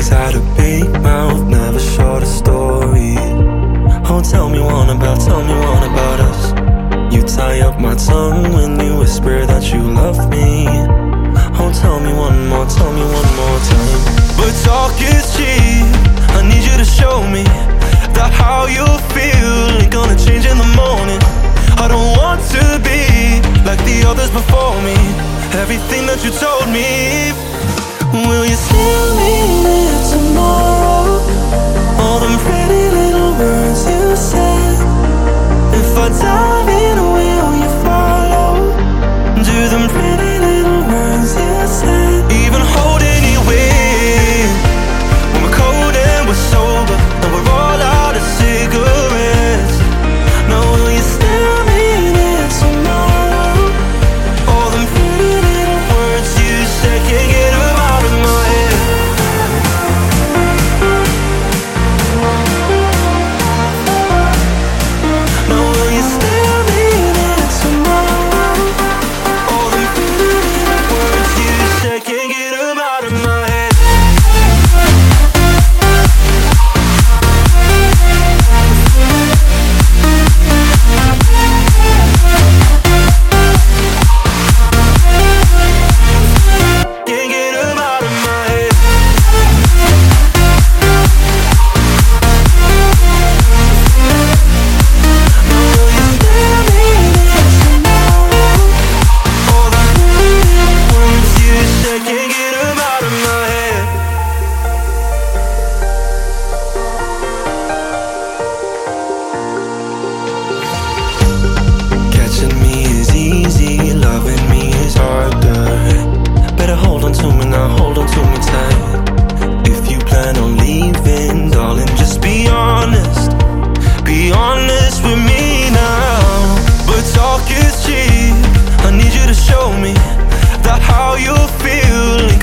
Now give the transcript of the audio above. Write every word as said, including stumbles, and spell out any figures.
He's had a big mouth, never short a story. Oh, tell me one about, tell me one about us. You tie up my tongue when you whisper that you love me. Oh, tell me one more, tell me one more time. But talk is cheap, I need you to show me that how you feel ain't gonna change in the morning. I don't want to be like the others before me. Everything that you told me, will you still mean it tomorrow? All them pretty little words you said. If I dive in, will you follow? Do them pretty little words you said. Even holding you in when we're cold and we're sober, and we're all out of cigarettes. Now will you still mean it tomorrow? All them pretty little words you said, can't get them out of my head. Now will you still mean it tomorrow? All them pretty little words you said, can't get them out of my head. Can't get them out of my head. Now will you still mean it tomorrow? All the pretty words you said, can't get them out of my head. Catching me is easy, loving me is harder. Better hold on to me now, hold on to me tight. If you plan on leaving, darling, just be honest. Be honest with me now. But talk is cheap, I need you to show me that how you feel